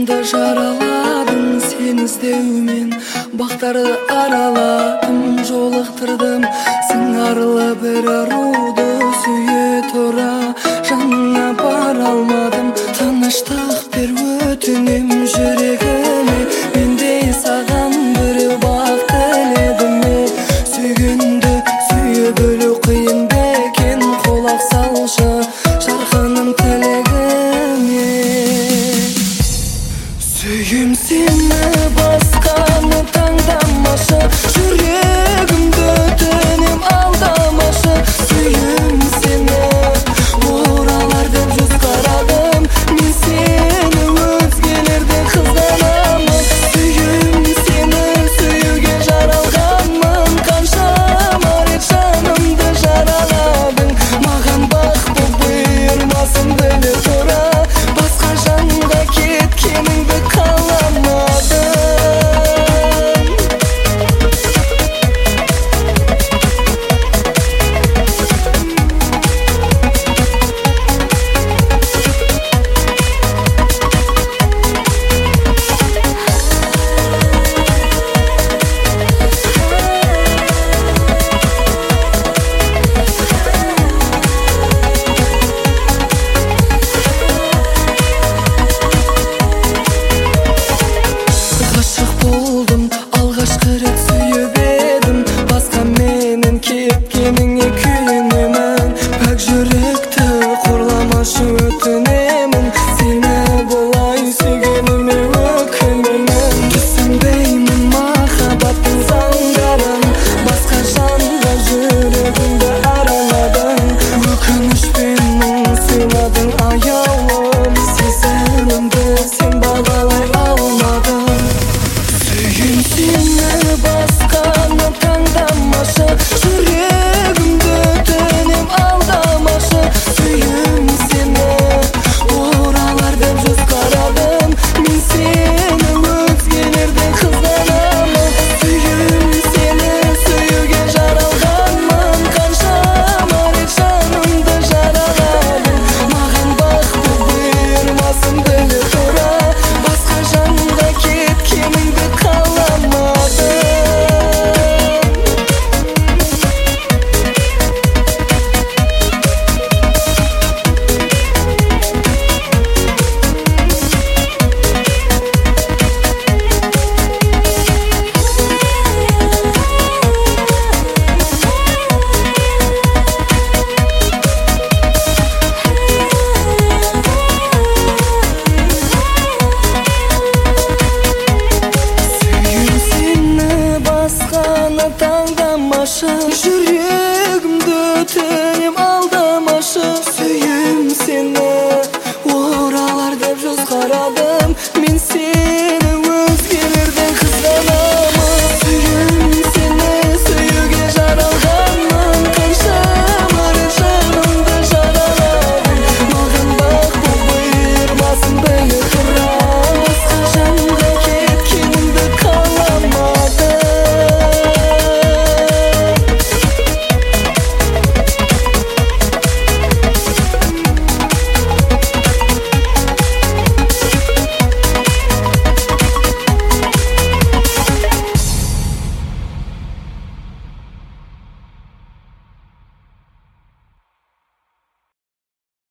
Жанымды жараладың сен іздеумен, бақтарды араладым, жолықтырдым сыңарлы бір аруды сүйе тұра. Жанына бара алмадым, тыныштық бер өтінем жүрегіме. Мендей саған біреу бақ тіледім ме? Сүйгенді сүйе бөлу қиын бекен, құлақ салшы жарқыным тілегіме. Сүйем сені басқаны таңдамашы, жүрегімді өтінем алдамашы. Сүйем сені оралар деп жүз қарадым, мен сені өзгелерден қызғанамын. Сүйем сені сүюге жаралғанмын, қаншама рет жанымды жараладың. Маған бақ боп бұйырмасын біле тұра, басқа жанға кеткеніңді қаламадым. Ғашық болдым, алғашқы рет сүйіп едім, басқа менен кеткеніңе күйінемін. Пәк жүректі қорламашы өтінемін, сені бұлай сүйгеніме өкінемін. Түсінбеймін махаббаттың заңдарын, басқа жанға жүрегімді араладың. Өкінішпен мұң сыйладың аяулым, сезімімді сен бағалай алмадың. Сүйем сені басқаны таңдамашы, жүрегімді өтінем алдамашы. Сүйем сені оралар деп жүз қарадым, мен сені өзгелерден қызғанамын. Сүйем сені сүюге жаралғанмын, қаншама рет жанымды жараладың. Маған бақ боп бұйырмасын біле тұра, басқа жанға кеткеніңді қаламадым. Сүйем сені басқаны таңдамашы, жүрегімді өтінем алдамашы. Сүйем сені оралар деп жүз қарадым.